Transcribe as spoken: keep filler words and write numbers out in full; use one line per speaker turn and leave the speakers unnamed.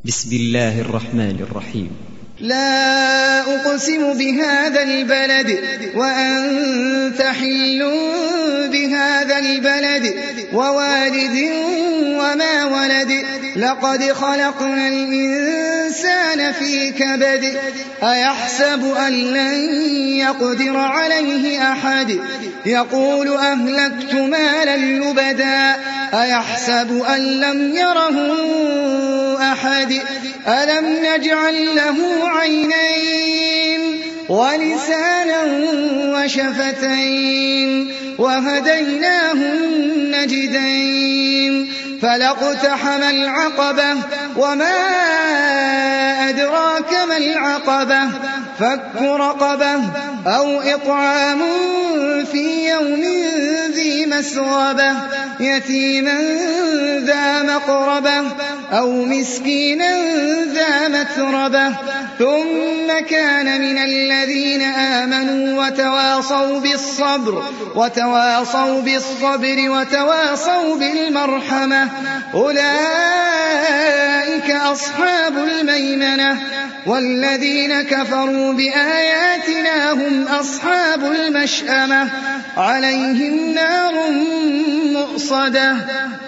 بسم الله الرحمن الرحيم.
لا أقسم بهذا البلد وأنت حل بهذا البلد ووالد وما ولد لقد خلقنا الإنسان في كبد أيحسب أن لن يقدر عليه أحد يقول أهلكت مالا لبدا أيحسب أن لم يره أحد ألم نجعل له عينين ولسانا وشفتين وهديناه النجدين فلاقتحم العقبة وما أدراك ما العقبة فك رقبة أو إطعام في يوم ذي مسغبة يتيما ذا مقربة أو مسكينا ذا متربة ثم كان من الذين آمنوا وتواصوا بالصبر وتواصوا بالصبر وتواصوا بالمرحمة أولئك أصحاب الميمنة والذين كفروا بآياتنا هم أصحاب المشأمة عليهم نار مؤصدة